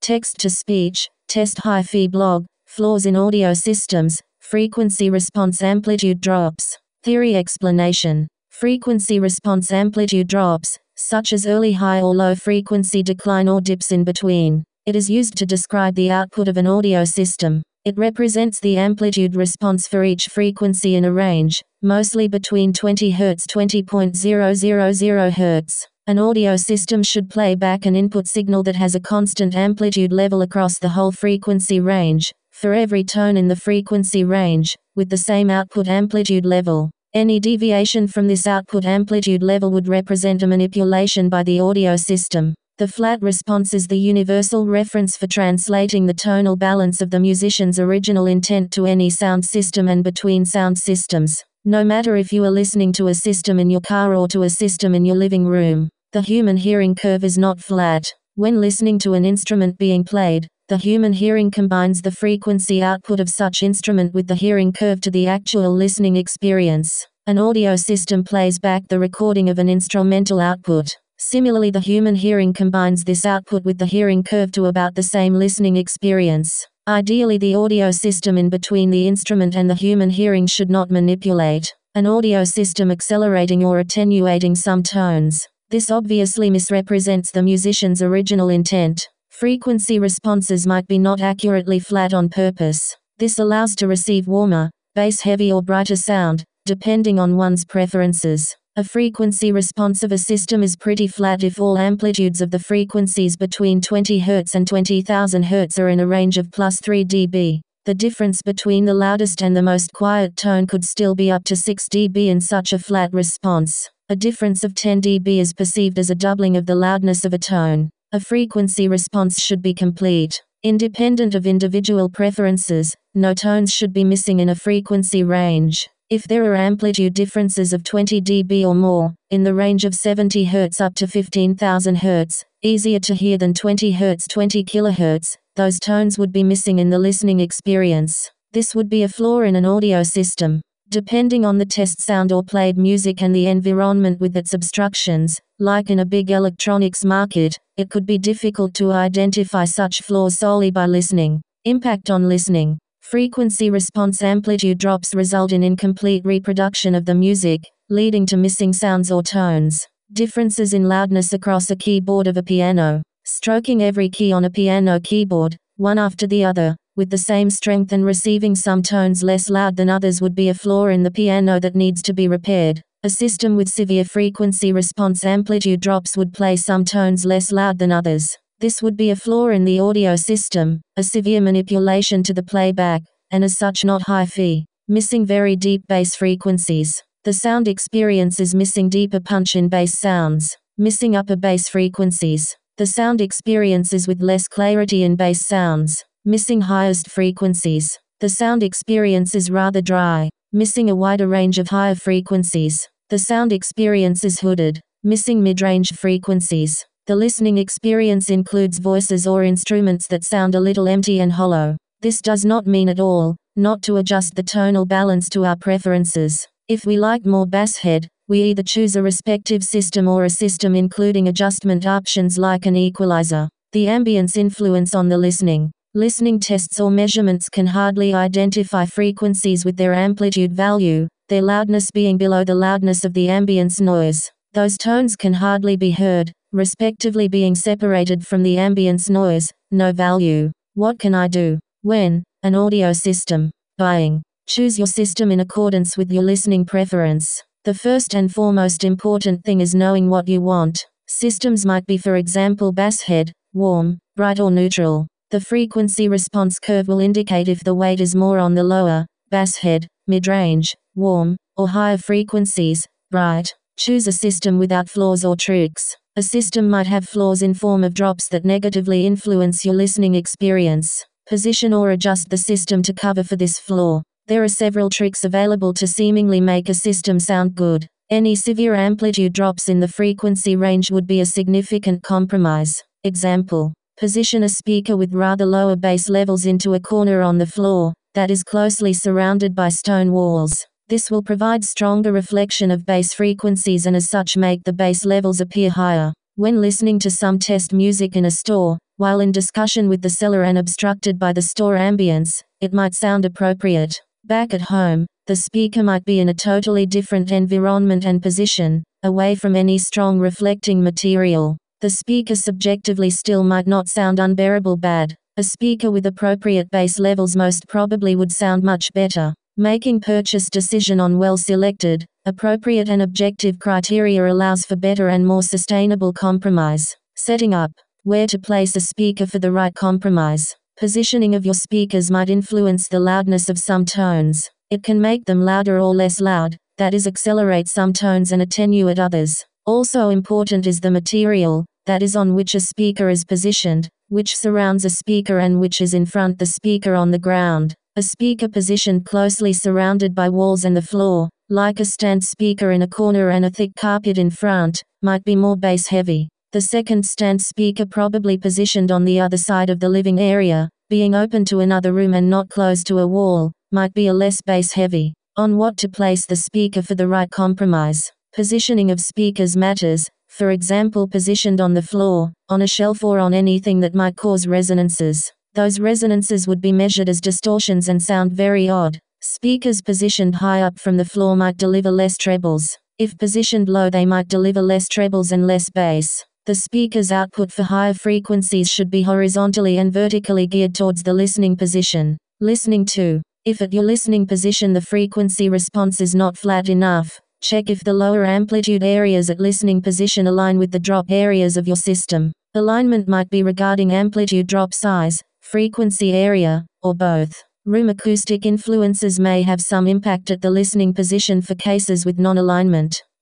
Text-to-speech, test hi-fi blog, flaws in audio systems, frequency response amplitude drops. Theory explanation. Frequency response amplitude drops, such as early high or low frequency decline or dips in between. It is used to describe the output of an audio system. It represents the amplitude response for each frequency in a range, mostly between 20 Hz 20.000 Hz. An audio system should play back an input signal that has a constant amplitude level across the whole frequency range, for every tone in the frequency range, with the same output amplitude level. Any deviation from this output amplitude level would represent a manipulation by the audio system. The flat response is the universal reference for translating the tonal balance of the musician's original intent to any sound system and between sound systems. No matter if you are listening to a system in your car or to a system in your living room, the human hearing curve is not flat. When listening to an instrument being played, the human hearing combines the frequency output of such instrument with the hearing curve to the actual listening experience. An audio system plays back the recording of an instrumental output. Similarly, the human hearing combines this output with the hearing curve to about the same listening experience. Ideally, the audio system in between the instrument and the human hearing should not manipulate an audio system accelerating or attenuating some tones. This obviously misrepresents the musician's original intent. Frequency responses might be not accurately flat on purpose. This allows to receive warmer, bass-heavy or brighter sound, depending on one's preferences. A frequency response of a system is pretty flat if all amplitudes of the frequencies between 20 Hz and 20,000 Hz are in a range of plus 3 dB. The difference between the loudest and the most quiet tone could still be up to 6 dB in such a flat response. A difference of 10 dB is perceived as a doubling of the loudness of a tone. A frequency response should be complete. Independent of individual preferences, no tones should be missing in a frequency range. If there are amplitude differences of 20 dB or more, in the range of 70 Hz up to 15,000 Hz, easier to hear than 20 Hz 20 kHz, those tones would be missing in the listening experience. This would be a flaw in an audio system. Depending on the test sound or played music and the environment with its obstructions, like in a big electronics market, it could be difficult to identify such flaws solely by listening. Impact on listening. Frequency response amplitude drops result in incomplete reproduction of the music, leading to missing sounds or tones. Differences in loudness across a keyboard of a piano. Stroking every key on a piano keyboard, one after the other, with the same strength and receiving some tones less loud than others would be a flaw in the piano that needs to be repaired. A system with severe frequency response amplitude drops would play some tones less loud than others. This would be a flaw in the audio system, a severe manipulation to the playback, and as such not hi-fi. Missing very deep bass frequencies. The sound experience is missing deeper punch in bass sounds. Missing upper bass frequencies. The sound experience is with less clarity in bass sounds. Missing highest frequencies. The sound experience is rather dry. Missing a wider range of higher frequencies. The sound experience is hooded. Missing mid-range frequencies. The listening experience includes voices or instruments that sound a little empty and hollow. This does not mean at all, not to adjust the tonal balance to our preferences. If we like more bass head, we either choose a respective system or a system including adjustment options like an equalizer. The ambience influence on the listening. Listening tests or measurements can hardly identify frequencies with their amplitude value, their loudness being below the loudness of the ambience noise. Those tones can hardly be heard, respectively being separated from the ambience noise, no value. What can I do? When? An audio system. Buying. Choose your system in accordance with your listening preference. The first and foremost important thing is knowing what you want. Systems might be, for example, bass head, warm, bright or neutral. The frequency response curve will indicate if the weight is more on the lower, bass head, mid-range, warm, or higher frequencies, bright. Choose a system without flaws or tricks. A system might have flaws in form of drops that negatively influence your listening experience. Position or adjust the system to cover for this flaw. There are several tricks available to seemingly make a system sound good. Any severe amplitude drops in the frequency range would be a significant compromise. Example. Position a speaker with rather lower bass levels into a corner on the floor, that is closely surrounded by stone walls. This will provide stronger reflection of bass frequencies and as such make the bass levels appear higher. When listening to some test music in a store, While in discussion with the seller and obstructed by the store ambience, it might sound appropriate. Back at home, the speaker might be in a totally different environment and position, away from any strong reflecting material. The speaker subjectively still might not sound unbearable bad. A speaker with appropriate bass levels most probably would sound much better. Making purchase decision on well-selected, appropriate and objective criteria allows for better and more sustainable compromise. Setting up. Where to place a speaker for the right compromise. Positioning of your speakers might influence the loudness of some tones. It can make them louder or less loud, that is, accelerate some tones and attenuate others. Also important is the material, that is, on which a speaker is positioned, which surrounds a speaker and which is in front the speaker on the ground. A speaker positioned closely surrounded by walls and the floor, like a stand speaker in a corner and a thick carpet in front, might be more bass heavy. The second stand speaker probably positioned on the other side of the living area, being open to another room and not close to a wall, might be a less bass heavy. On what to place the speaker for the right compromise. Positioning of speakers matters, for example positioned on the floor, on a shelf or on anything that might cause resonances. Those resonances would be measured as distortions and sound very odd. Speakers positioned high up from the floor might deliver less trebles. If positioned low they might deliver less trebles and less bass. The speaker's output for higher frequencies should be horizontally and vertically geared towards the listening position. Listening to. If at your listening position the frequency response is not flat enough, check if the lower amplitude areas at listening position align with the drop areas of your system. Alignment might be regarding amplitude drop size, frequency area, or both. Room acoustic influences may have some impact at the listening position for cases with non-alignment.